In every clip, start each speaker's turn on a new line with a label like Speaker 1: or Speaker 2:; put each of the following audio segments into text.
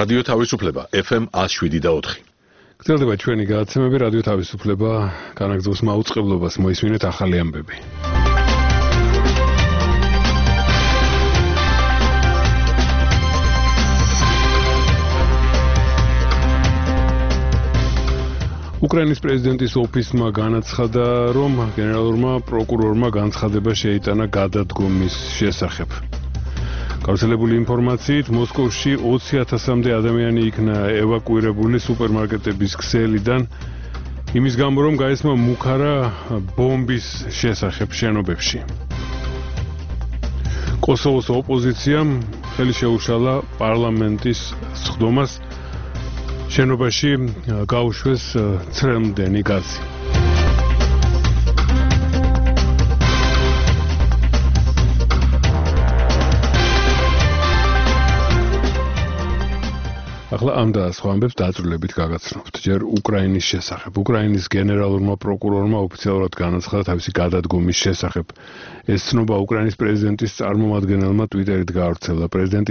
Speaker 1: რადიო თავისუფლება FM 107.4.
Speaker 2: გრძელდება ჩვენი გადაცემები რადიო თავისუფლება განაგრძობს მაუწყებლობას მოისმინეთ ახალი ამბები. უკრაინის პრეზიდენტის ოფისმა განაცხადა, რომ გენერალურმა პროკურორმა განცხადება შეიტანა გადადგომის შესახებ. გავრცელებული ინფორმაციით, მოსკოვში 20,000-მდე ადამიანი იქნა ევაკუირებული სუპერმარკეტების ქსელიდან, იმის გამო, რომ გაესმა მუქარა ბომბის შესახებ შენობებში. კოსოვოს ოპოზიციამ ხელი შეუშალა პარლამენტის სხდომას შენობაში გაუშვეს ცრემლდენი გაზი. ახლა ამ და სხვა ამბებს დაწვრილებით გაგაცნობთ. ჯერ უკრაინის შესახებ. უკრაინის გენერალურმა პროკურორმა ოფიციალურად განაცხადა თავისი გადადგომის შესახებ. ეს ცნობა უკრაინის პრეზიდენტის წარმომადგენელმა ტვიტერით გაავრცელა.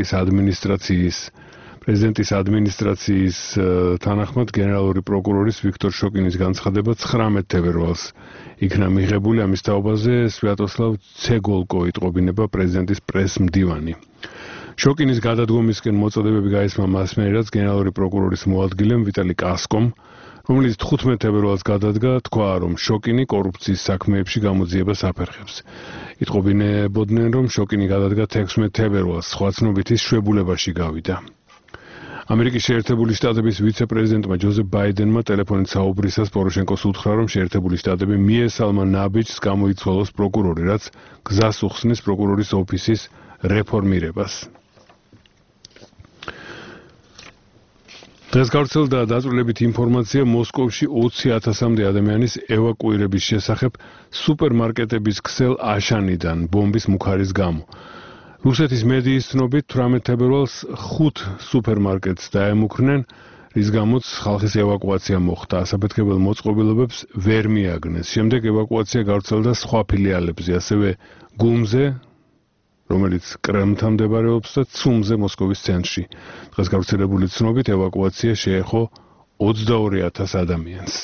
Speaker 2: პრეზიდენტის ადმინისტრაციის თანახმად გენერალური პროკურორის ვიქტორ შოკინის განცხადება 19 თებერვალს იქნა მიღებული. ამის თაობაზე სვიატოსლავ ცეგოლკო იტყობინება პრეზიდენტის პრესმდივანი. შოკინის გადადგომისკენ მოწოდებები გაესმა მასმერად გენერალური პროკურორის მოადგილემ ვიტალი კასკომ, რომელიც 15 თებერვალს გადადგა, თქვა, რომ შოკინი კორუფციის საქმეებში გამოძიებას აფერხებს. იტყობინებოდნენ, რომ შოკინი გადადგა 16 თებერვალს, სხვა ცნობით ის შვებულებაში გავიდა. ამერიკის შეერთებული შტატების ვიცე-პრეზიდენტმა ჯოზეფ ბაიდენმა ტელეფონით საუბრისას პოროშენკოს უთხრა, რომ შეერთებული შტატები მიესალმა ნაბიჯს გამოიცვალოს პროკურორი, რაც გზას უხსნის პროკურორის ოფისის რეფორმირებას. დღეს გავრცელდა დაწვრილებით ინფორმაცია მოსკოვში 20,000-მდე ადამიანის ევაკუირების შესახებ სუპერმარკეტების ქსელ აშანიდან ბომბის მუქარის გამო. რუსეთის მედიის ცნობით 18 თებერვალს 5 სუპერმარკეტს დაემუქრნენ, რის გამოც ხალხის ევაკუაცია მოხდა. ასაფეთქებელ მოწყობილობებს ვერ მიაგნეს. შემდეგ ევაკუაცია გავრცელდა სხვა ფილიალებზე, ასევე გუმზე, რომელიც კრემლთან მდებარეობს და ცუმზე მოსკოვის ცენტრში. დღეს გავრცელებული ცნობით ევაკუაცია შეეხო 22,000 ადამიანს.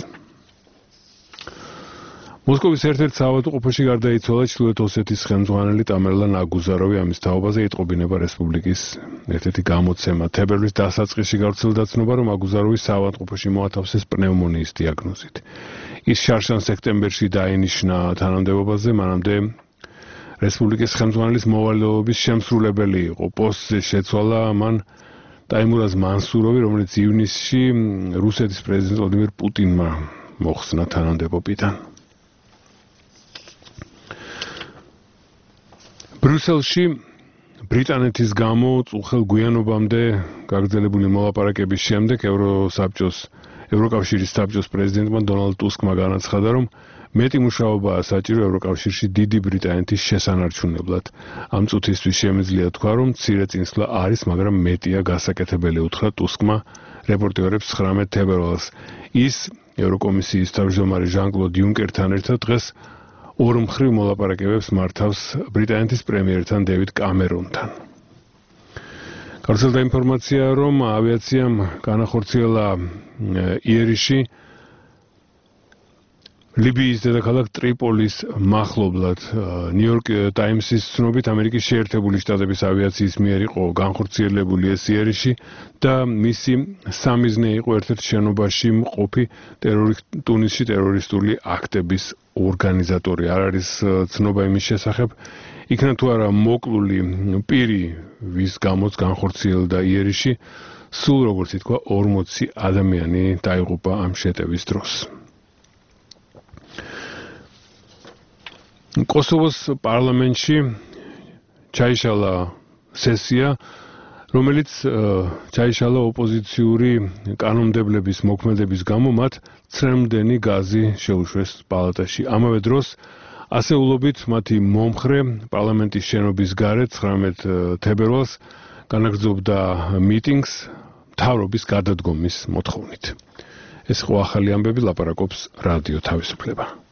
Speaker 2: მოსკოვის ერთ-ერთ საავადმყოფოში გარდაიცვალა ჩრდილოეთ ოსეთის ხელმძღვანელი ტამერლან აგუზაროვი. ამის თაობაზე იტყობინება რესპუბლიკის ერთ-ერთი გამოცემა. თებერვლის დასაწყისში გავრცელდა ცნობა, რომ აგუზაროვის საავადმყოფოში მოათავსეს პნევმონიის დიაგნოზით. ის შარშან სექტემბერში დაინიშნა თანამდებობაზე, მანამდე რესპუბლიკის ხელმძღვანელის მოვალეობის შემსრულებელი იყო. პოსტზე შეცვალა მან ტაიმურაზ მანსუროვი, რომელიც ივნისში რუსეთის პრეზიდენტ ვლადიმირ პუტინმა მოხსნა თანამდებობიდან. ბრიუსელში ბრიტანეთის გამო წუხელ გვიანობამდე გაგრძელებული მოლაპარაკების შემდეგ ევროკავშირის საბჭოს პრეზიდენტმა დონალდ ტუსკმა განაცხადა, რომ მეტი მუშაობაა საჭირო ევროკავშირში დიდი ბრიტანეთის შესანარჩუნებლად. ამ წუთისთვის შემიძლია თქვა, რომ მცირე წინსვლა არის, მაგრამ მეტია გასაკეთებელი, უთხრა ტუსკმა რეპორტერებს 19 თებერვალს. ის ევროკომისიის თავმჯდომარე ჟან-კლოდ იუნკერთან ერთად დღეს ორმხრივ მოლაპარაკებებს მართავს ბრიტანეთის პრემიერთან დევიდ კამერონთან. გავრცელდა ინფორმაცია, რომ ავიაციამ განახორციელა იერიში ლიბიის დედაქალაქ ტრიპოლის მახლობლად. ნიუ-იორკ ტაიმსის ცნობით ამერიკის შეერთებული შტატების ავიაციის მიერ იყო განხორციელებული ეს იერიში და მისი სამიზნე იყო ერთ-ერთ შენობაში მყოფი ტუნისში ტერორისტული აქტების ორგანიზატორი. არ არის ცნობა იმის შესახებ, იქნა თუ არა მოკლული პირი, ვის გამოც განხორციელდა იერიში. სულ როგორც ითქვა 40 ადამიანი დაიღუპა ამ შეტევის დროს. კოსოვოს პარლამენტში ჩაიშალა სესია, რომელიც ჩაიშალა ოპოზიციური კანონმდებლების მოქმედების გამო მათ ცრემლდენი გაზი შეუშვეს პალატაში. ამავე დროს ასეულობით მათი მომხრე პარლამენტის შენობის გარეთ 19 თებერვალს განაგრძობდა მიტინგს მთავრობის გადადგომის მოთხოვნით. ეს ხო ახალი ამბები, ლაპარაკობს რადიო თავისუფლება.